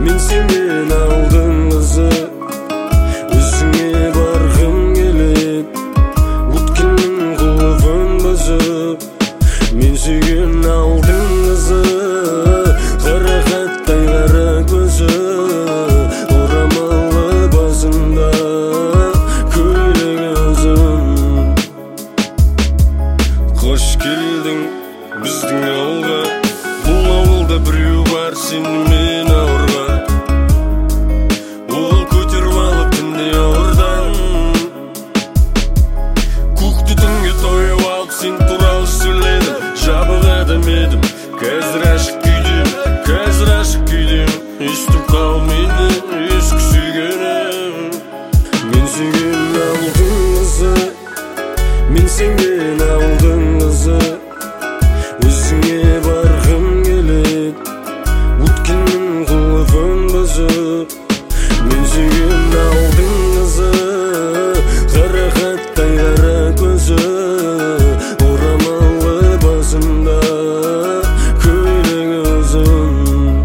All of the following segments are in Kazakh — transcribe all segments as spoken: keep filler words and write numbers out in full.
мен сенен алдың қызы, өзіңе барғым келет, өткеннің құлыбын бұзып. Мен сүйген алдың қызы, қарақаттай қара көзі, орамалы басында көйлек өзің. Қош келдің біздің ауылға, бұл ауылда біреу бар сенімен ауырға. Ол көтеріп алып түнде ауырдан, көкті түнге тойып алып сен туралы сөйледім. Жабық адам едім, қазір ашық күйдем, қазір ашық күйдем. Естіп қал мені ескі сүйгенім. Мен сүйген алдың қызы, мен сенген алдың қызы, өзіңе барғым келет, өткеннің құлыбын бұзып. Мен сүйген алдың қызы, қарақаттай қара көзі, орамалы басында көйлек өзің.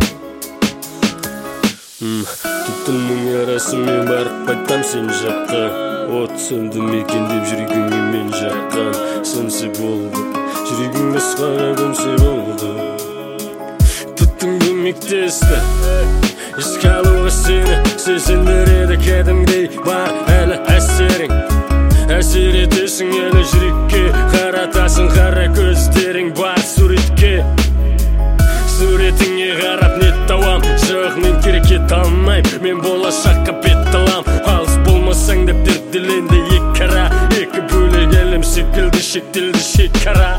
Түптінің арасымен барып қайтам сен жаққа, от сөндім екен деп жүрегіңе мен жаққан. Сөнсе болды, жүрегің басқаға көнсе болды. Түттің көмектесті еске алуға сені, сезіндіреді кәдімгідей бар әлі әсерің. Әсер етесің әлі жүрекке, қаратасың қара көздерің бар суретке. Суретіңе қарап нет табам, жоқ мен керек ете алмайм, мен болашаққа бет алам. Алыс болмасаң деп дерделенді екі ара, екі бөлек әлем секілді шектелді шекара.